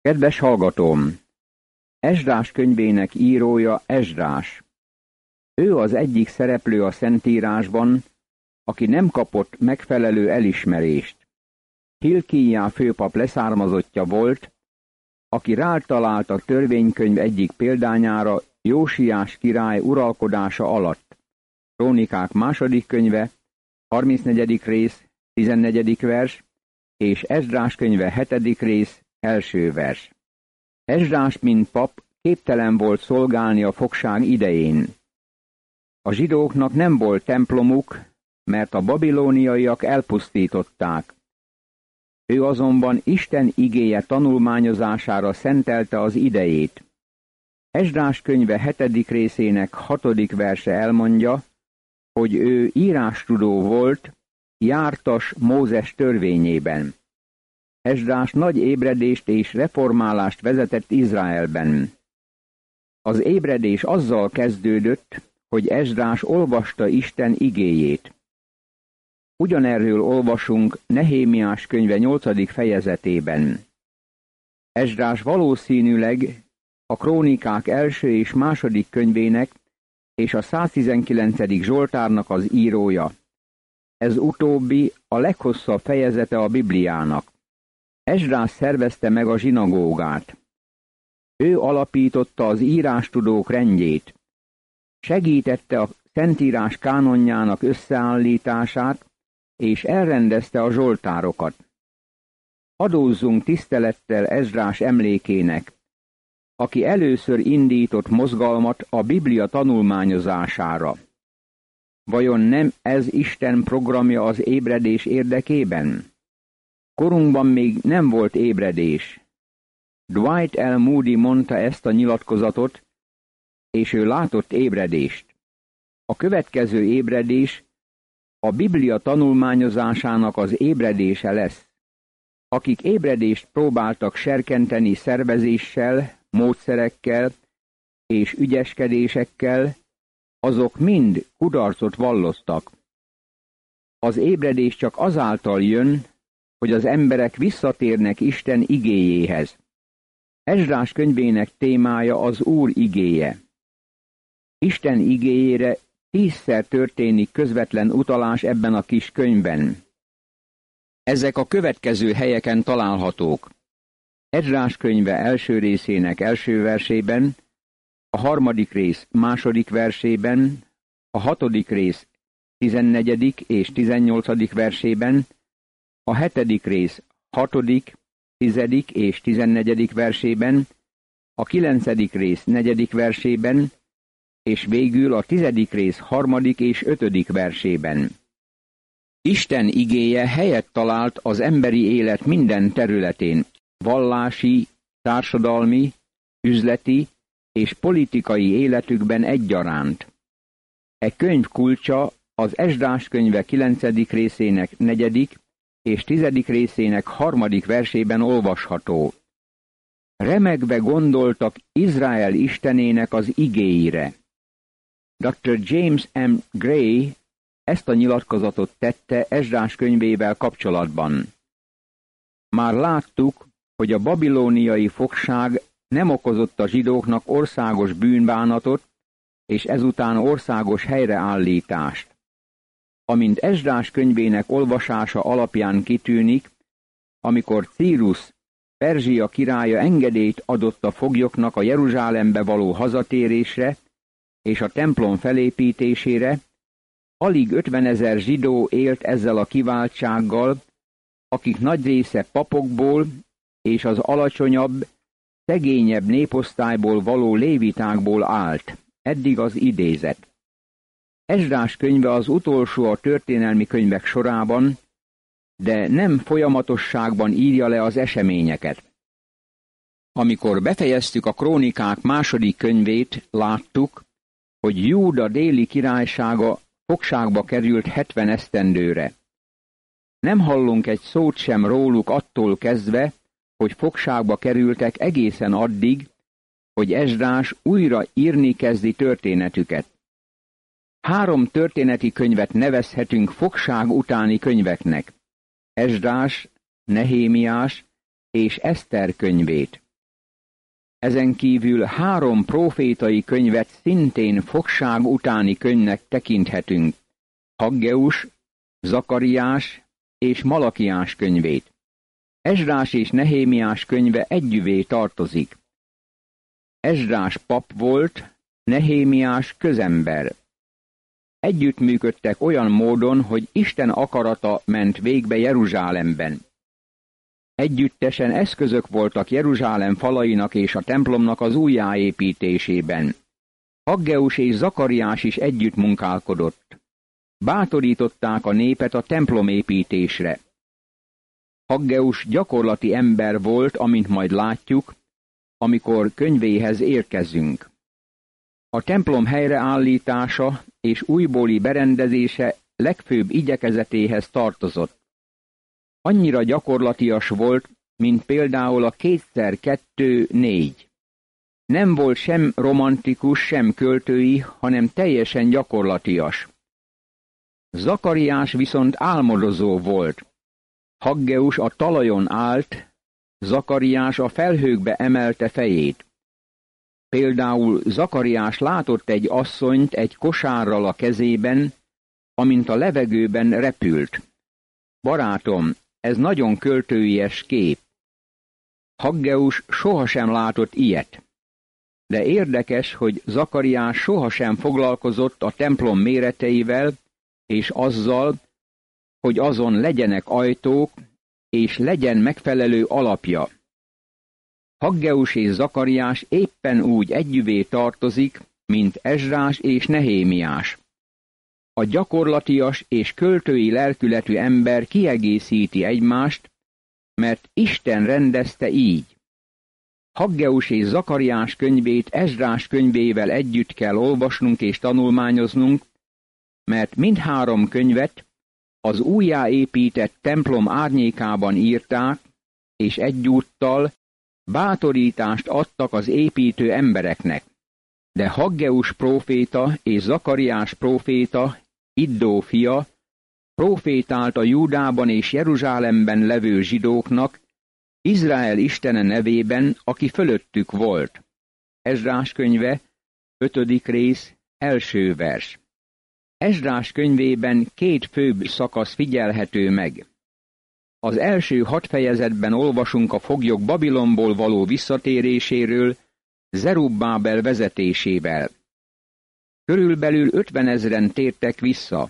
Kedves hallgatóm! Esdrás könyvének írója Esdrás. Ő az egyik szereplő a Szentírásban, aki nem kapott megfelelő elismerést. Hilkíjá főpap leszármazottja volt, aki rátalált a törvénykönyv egyik példányára Jósiás király uralkodása alatt. Krónikák második könyve, 34. rész, 14. vers, és Esdrás könyve 7. rész, első vers. Esdrás, mint pap, képtelen volt szolgálni a fogság idején. A zsidóknak nem volt templomuk, mert a babilóniaiak elpusztították. Ő azonban Isten igéje tanulmányozására szentelte az idejét. Esdrás könyve 7. részének 6. verse elmondja, hogy ő írástudó volt, jártas Mózes törvényében. Esdrás nagy ébredést és reformálást vezetett Izraelben. Az ébredés azzal kezdődött, hogy Esdrás olvasta Isten igéjét. Ugyanerről olvasunk Nehémiás könyve 8. fejezetében. Esdrás valószínűleg a Krónikák első és második könyvének és a 119. Zsoltárnak az írója. Ez utóbbi a leghosszabb fejezete a Bibliának. Esdrás szervezte meg a zsinagógát. Ő alapította az írástudók rendjét. Segítette a Szentírás kánonjának összeállítását, és elrendezte a zsoltárokat. Adózzunk tisztelettel Esdrás emlékének, aki először indított mozgalmat a Biblia tanulmányozására. Vajon nem ez Isten programja az ébredés érdekében? Korunkban még nem volt ébredés. Dwight L. Moody mondta ezt a nyilatkozatot, és ő látott ébredést. A következő ébredés a Biblia tanulmányozásának az ébredése lesz. Akik ébredést próbáltak serkenteni szervezéssel, módszerekkel és ügyeskedésekkel, azok mind kudarcot vallottak. Az ébredés csak azáltal jön, hogy az emberek visszatérnek Isten igéjéhez. Esdrás könyvének témája az Úr igéje. Isten igéjére 10-szer történik közvetlen utalás ebben a kis könyvben. Ezek a következő helyeken találhatók. Esdrás könyve első részének első versében, a 3. rész második versében, a 6. rész 14. és 18. versében, a 7. rész 6., 10. és 14. versében, a 9. rész 4. versében, és végül a 10. rész 3. és 5. versében. Isten igéje helyet talált az emberi élet minden területén, vallási, társadalmi, üzleti és politikai életükben egyaránt. E könyv kulcsa az Esdrás könyve 9. részének 4. és 10. részének 3. versében olvasható. Remegve gondoltak Izrael Istenének az igéire. Dr. James M. Gray ezt a nyilatkozatot tette Esdrás könyvével kapcsolatban. Már láttuk, hogy a babilóniai fogság nem okozott a zsidóknak országos bűnbánatot, és ezután országos helyreállítást. Amint Esdrás könyvének olvasása alapján kitűnik, amikor Círus, Perzsia királya engedélyt adott a foglyoknak a Jeruzsálembe való hazatérésre és a templom felépítésére, alig 50 000 zsidó élt ezzel a kiváltsággal, akik nagy része papokból és az alacsonyabb, szegényebb néposztályból való lévitákból állt. Eddig az idézet. Esdrás könyve az utolsó a történelmi könyvek sorában, de nem folyamatosságban írja le az eseményeket. Amikor befejeztük a Krónikák második könyvét, láttuk, hogy Júda déli királysága fogságba került 70 esztendőre. Nem hallunk egy szót sem róluk attól kezdve, hogy fogságba kerültek egészen addig, hogy Esdrás újra írni kezdi történetüket. 3 történeti könyvet nevezhetünk fogság utáni könyveknek. Esdrás, Nehémiás és Eszter könyvét. Ezen kívül 3 prófétai könyvet szintén fogság utáni könyvnek tekinthetünk: Haggeus, Zakariás és Malakiás könyvét. Esdrás és Nehémiás könyve együvé tartozik. Esdrás pap volt, Nehémiás közember. Együttműködtek olyan módon, hogy Isten akarata ment végbe Jeruzsálemben. Együttesen eszközök voltak Jeruzsálem falainak és a templomnak az újjáépítésében. Haggeus és Zakariás is együtt munkálkodott. Bátorították a népet a templomépítésre. Haggeus gyakorlati ember volt, amint majd látjuk, amikor könyvéhez érkezünk. A templom helyreállítása és újbóli berendezése legfőbb igyekezetéhez tartozott. Annyira gyakorlatias volt, mint például a 2x2=4. Nem volt sem romantikus, sem költői, hanem teljesen gyakorlatias. Zakariás viszont álmodozó volt. Haggeus a talajon állt, Zakariás a felhőkbe emelte fejét. Például Zakariás látott egy asszonyt egy kosárral a kezében, amint a levegőben repült. Barátom, ez nagyon költőies kép. Haggeus sohasem látott ilyet. De érdekes, hogy Zakariás sohasem foglalkozott a templom méreteivel, és azzal, hogy azon legyenek ajtók, és legyen megfelelő alapja. Haggeus és Zakariás éppen úgy együvé tartozik, mint Esdrás és Nehémiás. A gyakorlatias és költői lelkületű ember kiegészíti egymást, mert Isten rendezte így. Haggeus és Zakariás könyvét Esdrás könyvével együtt kell olvasnunk és tanulmányoznunk, mert mindhárom könyvet az újjáépített templom árnyékában írták, és egyúttal bátorítást adtak az építő embereknek. De Haggeus próféta és Zakariás próféta, Iddó fia, prófétált a Júdában és Jeruzsálemben levő zsidóknak, Izrael Istene nevében, aki fölöttük volt. Esdrás könyve, 5. rész, 1. vers. Esdrás könyvében 2 főbb szakasz figyelhető meg. Az első 6 fejezetben olvasunk a foglyok Babilonból való visszatéréséről, Zerubbábel vezetésével. Körülbelül 50 000-en tértek vissza.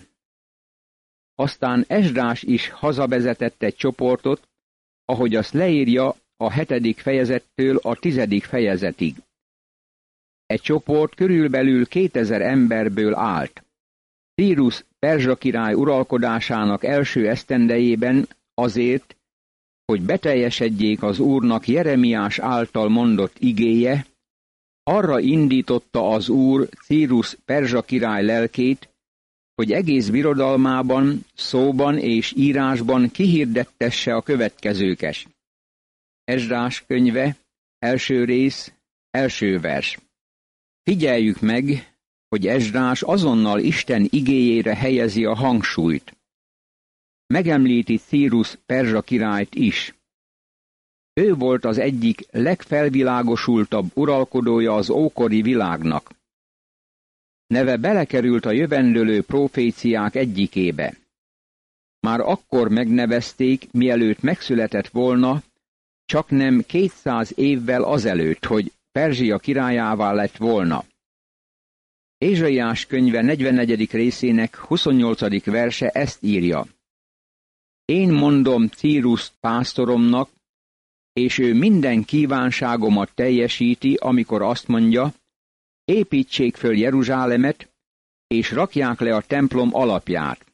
Aztán Esdrás is hazavezetett egy csoportot, ahogy azt leírja a 7. fejezettől a 10. fejezetig. Egy csoport körülbelül 2000 emberből állt. Círus perzsa király uralkodásának első esztendejében azért, hogy beteljesedjék az Úrnak Jeremiás által mondott igéje, arra indította az Úr Círus perzsa király lelkét, hogy egész birodalmában, szóban és írásban kihirdettesse a következőket. Esdrás könyve, 1. rész, 1. vers. Figyeljük meg, hogy Esdrás azonnal Isten igéjére helyezi a hangsúlyt. Megemlíti Círus perzsa királyt is. Ő volt az egyik legfelvilágosultabb uralkodója az ókori világnak. Neve belekerült a jövendőlő proféciák egyikébe. Már akkor megnevezték, mielőtt megszületett volna, csaknem 200 évvel azelőtt, hogy Perzsia királyává lett volna. Ézsaiás könyve 44. részének 28. verse ezt írja. Én mondom Círuszt pásztoromnak, és ő minden kívánságomat teljesíti, amikor azt mondja, építsék föl Jeruzsálemet, és rakják le a templom alapját.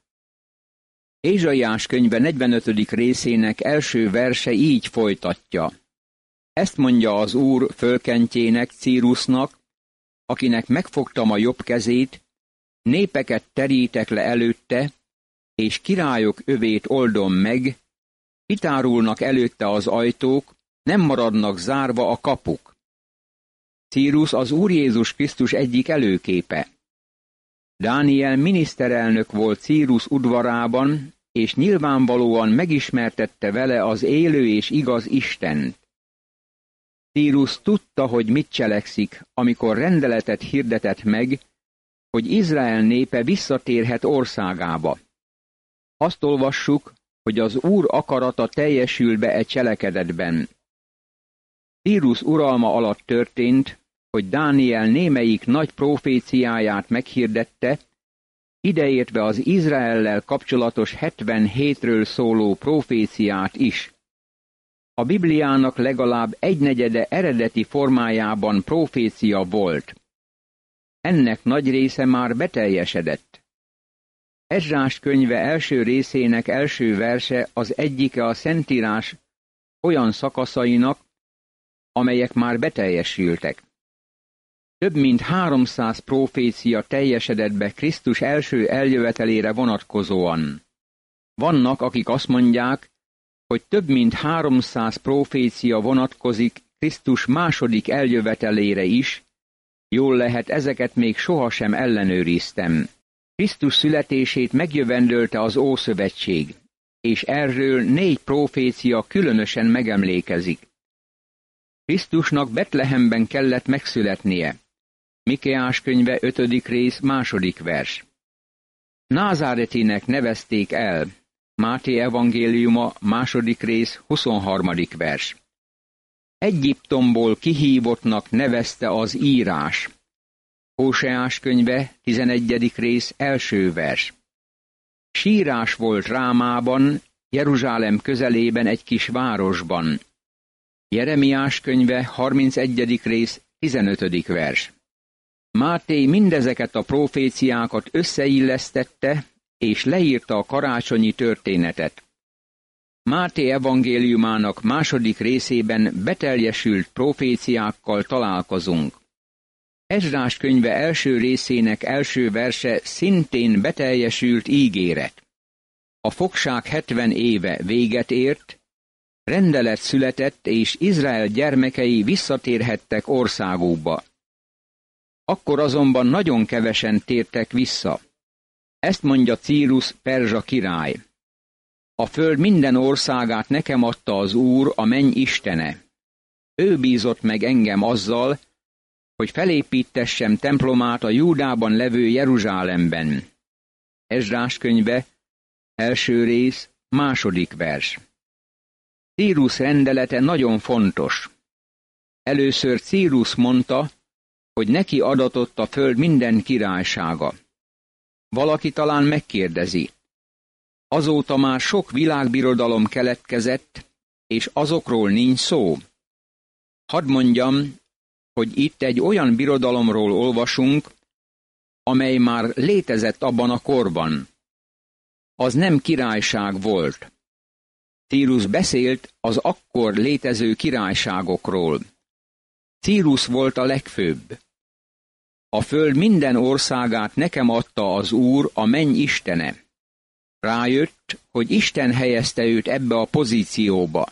Ézsaiás könyve 45. részének első verse így folytatja. Ezt mondja az Úr fölkentjének, Círusnak, akinek megfogtam a jobb kezét, népeket terítek le előtte, és királyok övét oldom meg, kitárulnak előtte az ajtók, nem maradnak zárva a kapuk. Círus az Úr Jézus Krisztus egyik előképe. Dániel miniszterelnök volt Círus udvarában, és nyilvánvalóan megismertette vele az élő és igaz Istent. Tírus tudta, hogy mit cselekszik, amikor rendeletet hirdetett meg, hogy Izrael népe visszatérhet országába. Azt olvassuk, hogy az Úr akarata teljesül be e cselekedetben. Tírus uralma alatt történt, hogy Dániel némelyik nagy proféciáját meghirdette, ideértve az Izraellel kapcsolatos 77-ről szóló proféciát is. A Bibliának legalább 1/4 eredeti formájában profécia volt. Ennek nagy része már beteljesedett. Ezrás könyve első részének első verse az egyike a Szentírás olyan szakaszainak, amelyek már beteljesültek. Több mint 300 profécia teljesedett be Krisztus első eljövetelére vonatkozóan. Vannak, akik azt mondják, hogy több mint 300 profécia vonatkozik Krisztus második eljövetelére is, jól lehet, ezeket még sohasem ellenőriztem. Krisztus születését megjövendölte az Ószövetség, és erről 4 profécia különösen megemlékezik. Krisztusnak Betlehemben kellett megszületnie. Mikéás könyve 5. rész 2. vers. Názáretinek nevezték el. Máté evangéliuma 2. rész 23. vers. Egyiptomból kihívottnak nevezte az írás. Hóseás könyve 11. rész 1. vers. Sírás volt Rámában, Jeruzsálem közelében egy kis városban. Jeremiás könyve 31. rész 15. vers. Máté mindezeket a proféciákat összeillesztette, és leírta a karácsonyi történetet. Máté evangéliumának 2. részében beteljesült proféciákkal találkozunk. Ezrás könyve első részének első verse szintén beteljesült ígéret. A fogság 70 éve véget ért, rendelet született, és Izrael gyermekei visszatérhettek országukba. Akkor azonban nagyon kevesen tértek vissza. Ezt mondja Círus perzsa király. A föld minden országát nekem adta az Úr, a menny Istene. Ő bízott meg engem azzal, hogy felépítessem templomát a Júdában levő Jeruzsálemben. Ezrás könyve, első rész, 2. vers. Círus rendelete nagyon fontos. Először Círus mondta, hogy neki adatott a föld minden királysága. Valaki talán megkérdezi. Azóta már sok világbirodalom keletkezett, és azokról nincs szó. Hadd mondjam, hogy itt egy olyan birodalomról olvasunk, amely már létezett abban a korban. Az nem királyság volt. Círus beszélt az akkor létező királyságokról. Círus volt a legfőbb. A föld minden országát nekem adta az Úr, a menny Istene. Rájött, hogy Isten helyezte őt ebbe a pozícióba.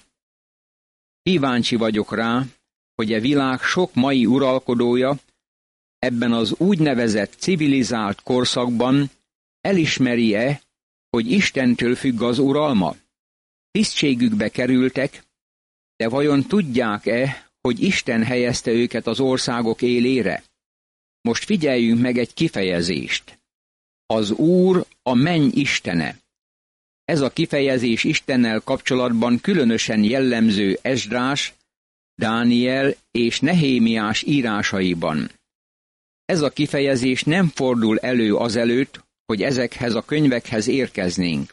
Kíváncsi vagyok rá, hogy a világ sok mai uralkodója ebben az úgynevezett civilizált korszakban elismeri-e, hogy Istentől függ az uralma? Tisztségükbe kerültek, de vajon tudják-e, hogy Isten helyezte őket az országok élére? Most figyeljünk meg egy kifejezést. Az Úr a menny Istene. Ez a kifejezés Istennel kapcsolatban különösen jellemző Ezrás, Dániel és Nehémiás írásaiban. Ez a kifejezés nem fordul elő azelőtt, hogy ezekhez a könyvekhez érkeznénk.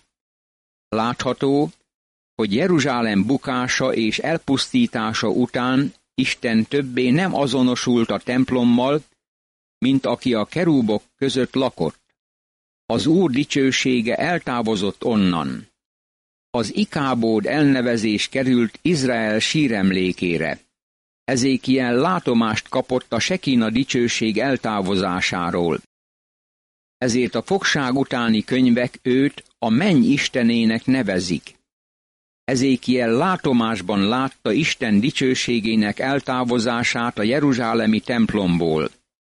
Látható, hogy Jeruzsálem bukása és elpusztítása után Isten többé nem azonosult a templommal, mint aki a kerúbok között lakott. Az Úr dicsősége eltávozott onnan. Az Ikábód elnevezés került Izrael síremlékére. Ezékiel látomást kapott a Sekina dicsőség eltávozásáról. Ezért a fogság utáni könyvek őt a menny Istenének nevezik. Ezékiel látomásban látta Isten dicsőségének eltávozását a jeruzsálemi templomból.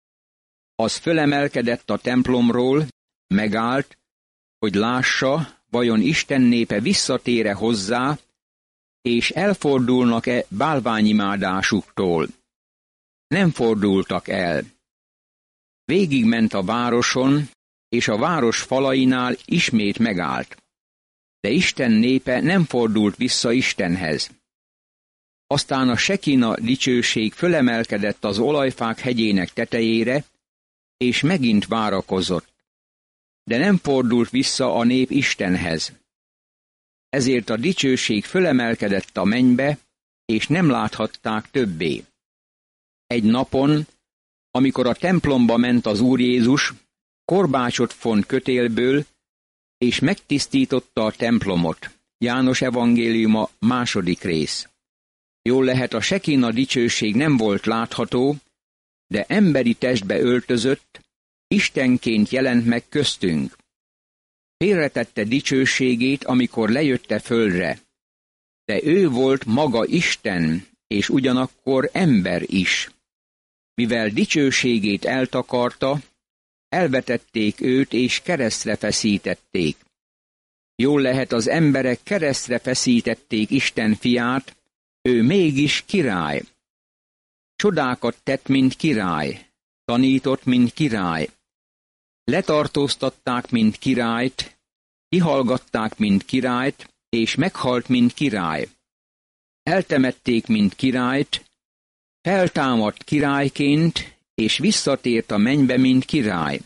Az fölemelkedett a templomról, megállt, hogy lássa, vajon Isten népe visszatér-e hozzá, és elfordulnak-e bálványimádásuktól. Nem fordultak el. Végigment a városon, és a város falainál ismét megállt. De Isten népe nem fordult vissza Istenhez. Aztán a Sekina dicsőség fölemelkedett az olajfák hegyének tetejére, és megint várakozott. De nem fordult vissza a nép Istenhez. Ezért a dicsőség fölemelkedett a mennybe, és nem láthatták többé. Egy napon, amikor a templomba ment az Úr Jézus, korbácsot font kötélből, és megtisztította a templomot. János evangéliuma 2. rész. Jól lehet, a Sekina dicsőség nem volt látható, de emberi testbe öltözött, Istenként jelent meg köztünk. Félretette dicsőségét, amikor lejött a földre, de ő volt maga Isten, és ugyanakkor ember is. Mivel dicsőségét eltakarta, elvetették őt, és keresztre feszítették. Jól lehet, az emberek keresztre feszítették Isten fiát, ő mégis király. Csodákat tett, mint király, tanított, mint király. Letartóztatták, mint királyt, kihallgatták, mint királyt, és meghalt, mint király. Eltemették, mint királyt, feltámadt királyként, és visszatért a mennybe, mint király.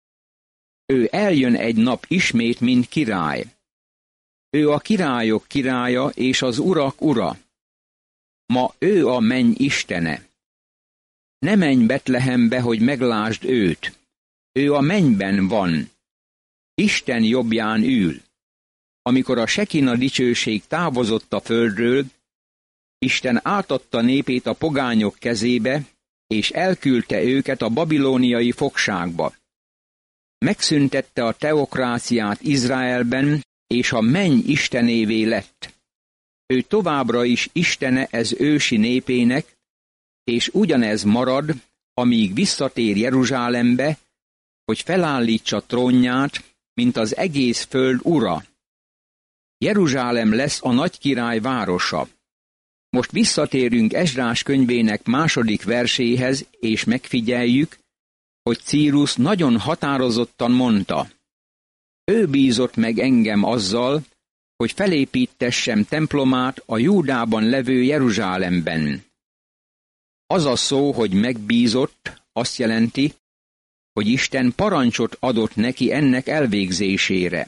Ő eljön egy nap ismét, mint király. Ő a királyok királya, és az urak ura. Ma ő a menny istene. Ne menj Betlehembe, hogy meglásd őt. Ő a mennyben van. Isten jobbján ül. Amikor a Sekina dicsőség távozott a földről, Isten átadta népét a pogányok kezébe, és elküldte őket a babilóniai fogságba. Megszüntette a teokráciát Izraelben, és a menny istenévé lett. Ő továbbra is istene ez ősi népének, és ugyanez marad, amíg visszatér Jeruzsálembe, hogy felállítsa trónját, mint az egész föld ura. Jeruzsálem lesz a nagy király városa. Most visszatérünk Ezrás könyvének 2. verséhez, és megfigyeljük, hogy Círus nagyon határozottan mondta: ő bízott meg engem azzal, hogy felépítessem templomát a Júdában levő Jeruzsálemben. Az a szó, hogy megbízott, azt jelenti, hogy Isten parancsot adott neki ennek elvégzésére.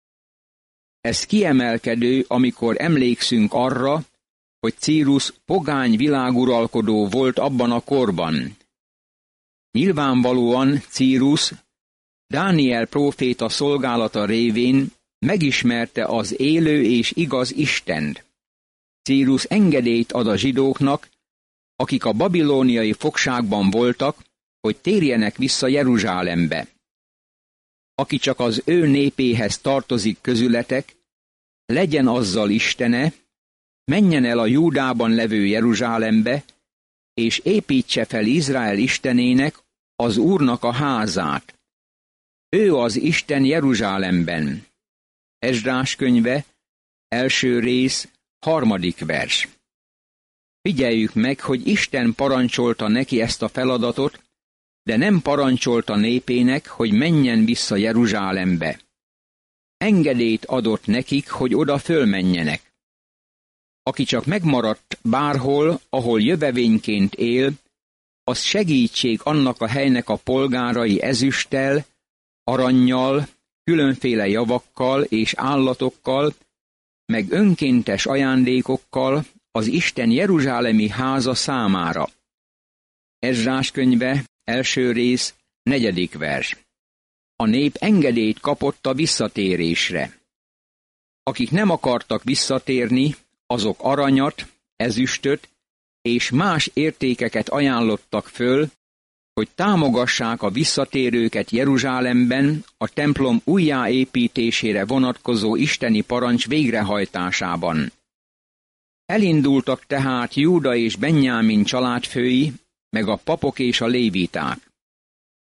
Ez kiemelkedő, amikor emlékszünk arra, hogy Círus pogány világuralkodó volt abban a korban. Nyilvánvalóan Círus Dániel próféta szolgálata révén megismerte az élő és igaz Istent. Círus engedélyt ad a zsidóknak, akik a babilóniai fogságban voltak, hogy térjenek vissza Jeruzsálembe. Aki csak az ő népéhez tartozik közületek, legyen azzal istene, menjen el a Júdában levő Jeruzsálembe, és építse fel Izrael istenének, az Úrnak a házát. Ő az Isten Jeruzsálemben. Ezrás könyve, 1. rész, 3. vers. Figyeljük meg, hogy Isten parancsolta neki ezt a feladatot, de nem parancsolta népének, hogy menjen vissza Jeruzsálembe. Engedélyt adott nekik, hogy oda fölmenjenek. Aki csak megmaradt bárhol, ahol jövevényként él, az segítség annak a helynek a polgárai ezüsttel, arannyal, különféle javakkal és állatokkal, meg önkéntes ajándékokkal az Isten jeruzsálemi háza számára. Ezrás könyve, 1. rész, 4. vers. A nép engedélyt kapott a visszatérésre. Akik nem akartak visszatérni, azok aranyat, ezüstöt és más értékeket ajánlottak föl, hogy támogassák a visszatérőket Jeruzsálemben a templom újjáépítésére vonatkozó isteni parancs végrehajtásában. Elindultak tehát Júda és Benjámin családfői, meg a papok és a léviták.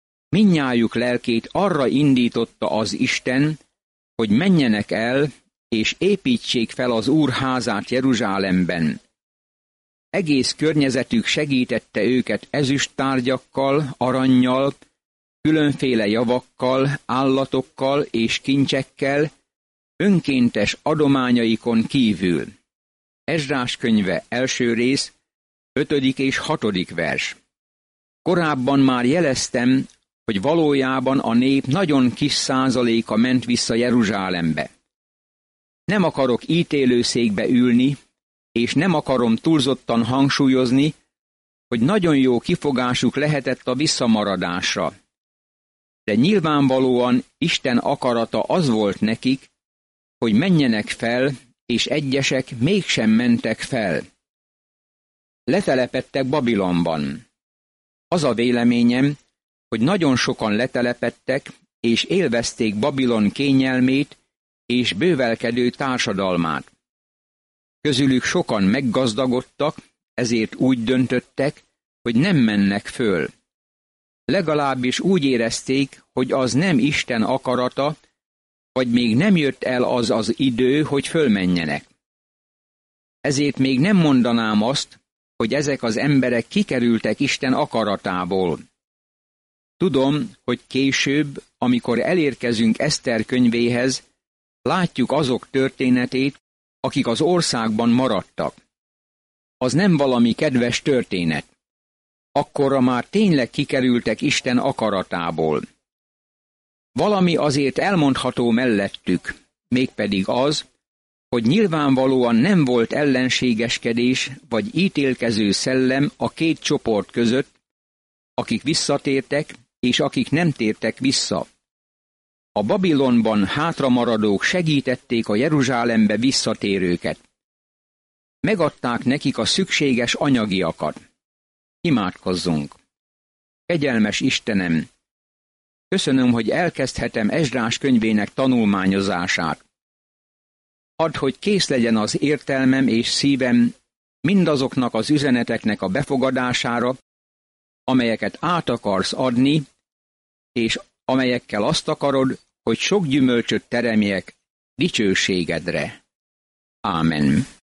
Mindnyájuk lelkét arra indította az Isten, hogy menjenek el, és építsék fel az Úr házát Jeruzsálemben. Egész környezetük segítette őket ezüsttárgyakkal, arannyal, különféle javakkal, állatokkal és kincsekkel, önkéntes adományaikon kívül. Ezrás könyve első rész, 5. és 6. vers. Korábban már jeleztem, hogy valójában a nép nagyon kis százaléka ment vissza Jeruzsálembe. Nem akarok ítélőszékbe ülni, és nem akarom túlzottan hangsúlyozni, hogy nagyon jó kifogásuk lehetett a visszamaradásra. De nyilvánvalóan Isten akarata az volt nekik, hogy menjenek fel, és egyesek mégsem mentek fel. Letelepedtek Babilonban. Az a véleményem, hogy nagyon sokan letelepedtek, és élvezték Babilon kényelmét és bővelkedő társadalmát. Közülük sokan meggazdagodtak, ezért úgy döntöttek, hogy nem mennek föl. Legalábbis úgy érezték, hogy az nem Isten akarata, vagy még nem jött el az idő, hogy fölmenjenek. Ezért még nem mondanám azt, hogy ezek az emberek kikerültek Isten akaratából. Tudom, hogy később, amikor elérkezünk Eszter könyvéhez, látjuk azok történetét, akik az országban maradtak. Az nem valami kedves történet. Akkorra már tényleg kikerültek Isten akaratából. Valami azért elmondható mellettük, mégpedig az, hogy nyilvánvalóan nem volt ellenségeskedés vagy ítélkező szellem a két csoport között, akik visszatértek és akik nem tértek vissza. A Babilonban hátramaradók segítették a Jeruzsálembe visszatérőket. Megadták nekik a szükséges anyagiakat. Imádkozzunk! Kegyelmes Istenem! Köszönöm, hogy elkezdhetem Ezrás könyvének tanulmányozását. Add, hogy kész legyen az értelmem és szívem mindazoknak az üzeneteknek a befogadására, amelyeket át akarsz adni, és amelyekkel azt akarod, hogy sok gyümölcsöt teremjek dicsőségedre. Ámen.